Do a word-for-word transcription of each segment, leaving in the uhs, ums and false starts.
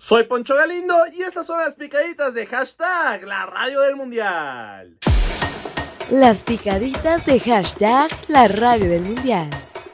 Soy Poncho Galindo y estas son las picaditas de hashtag La Radio del Mundial. Las picaditas de hashtag La Radio del Mundial.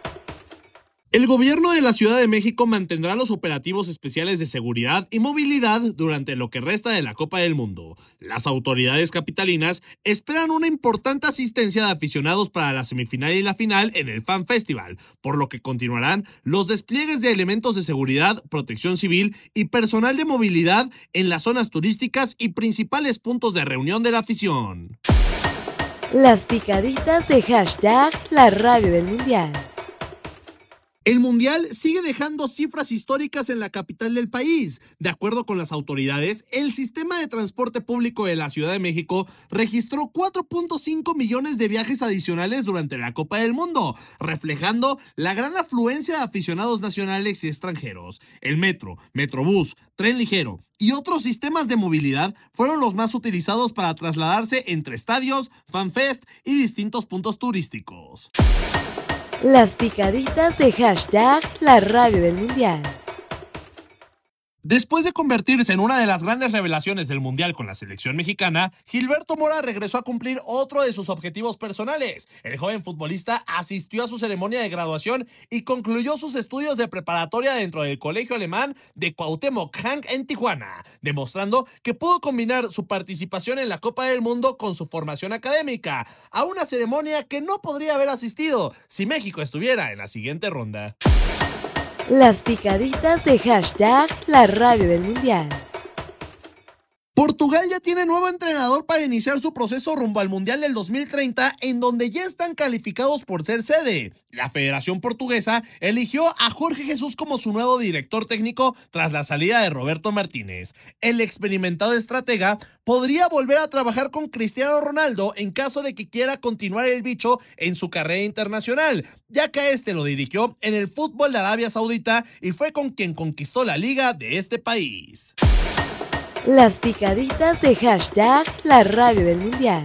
El gobierno de la Ciudad de México mantendrá los operativos especiales de seguridad y movilidad durante lo que resta de la Copa del Mundo. Las autoridades capitalinas esperan una importante asistencia de aficionados para la semifinal y la final en el Fan Festival, por lo que continuarán los despliegues de elementos de seguridad, protección civil y personal de movilidad en las zonas turísticas y principales puntos de reunión de la afición. Las picaditas de hashtag La Radio del Mundial. El Mundial sigue dejando cifras históricas en la capital del país. De acuerdo con las autoridades, el sistema de transporte público de la Ciudad de México registró cuatro punto cinco millones de viajes adicionales durante la Copa del Mundo, reflejando la gran afluencia de aficionados nacionales y extranjeros. El metro, metrobús, tren ligero y otros sistemas de movilidad fueron los más utilizados para trasladarse entre estadios, fanfest y distintos puntos turísticos. Las picaditas de hashtag La Radio del Mundial. Después de convertirse en una de las grandes revelaciones del Mundial con la selección mexicana, Gilberto Mora regresó a cumplir otro de sus objetivos personales. El joven futbolista asistió a su ceremonia de graduación y concluyó sus estudios de preparatoria dentro del colegio alemán de Cuauhtémoc Hank en Tijuana, demostrando que pudo combinar su participación en la Copa del Mundo con su formación académica, a una ceremonia que no podría haber asistido si México estuviera en la siguiente ronda. Las picaditas de hashtag La Radio del Mundial. Portugal ya tiene nuevo entrenador para iniciar su proceso rumbo al Mundial del dos mil treinta, en donde ya están calificados por ser sede. La Federación Portuguesa eligió a Jorge Jesús como su nuevo director técnico tras la salida de Roberto Martínez. El experimentado estratega podría volver a trabajar con Cristiano Ronaldo en caso de que quiera continuar el bicho en su carrera internacional, ya que a este lo dirigió en el fútbol de Arabia Saudita y fue con quien conquistó la liga de este país. Las picaditas de hashtag La Radio del Mundial.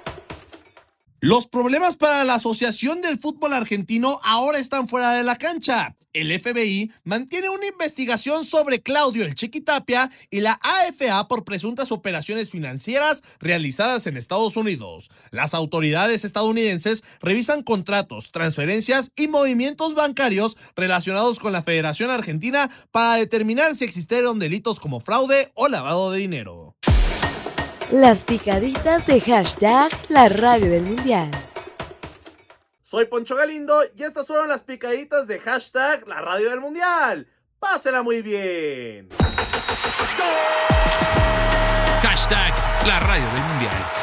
Los problemas para la Asociación del Fútbol Argentino ahora están fuera de la cancha. El F B I mantiene una investigación sobre Claudio El Chiqui Tapia y la A F A por presuntas operaciones financieras realizadas en Estados Unidos. Las autoridades estadounidenses revisan contratos, transferencias y movimientos bancarios relacionados con la Federación Argentina para determinar si existieron delitos como fraude o lavado de dinero. Las picaditas de hashtag La Radio del Mundial. Soy Poncho Galindo y estas fueron las picaditas de hashtag La Radio del Mundial. ¡Pásela muy bien! Hashtag La Radio del Mundial.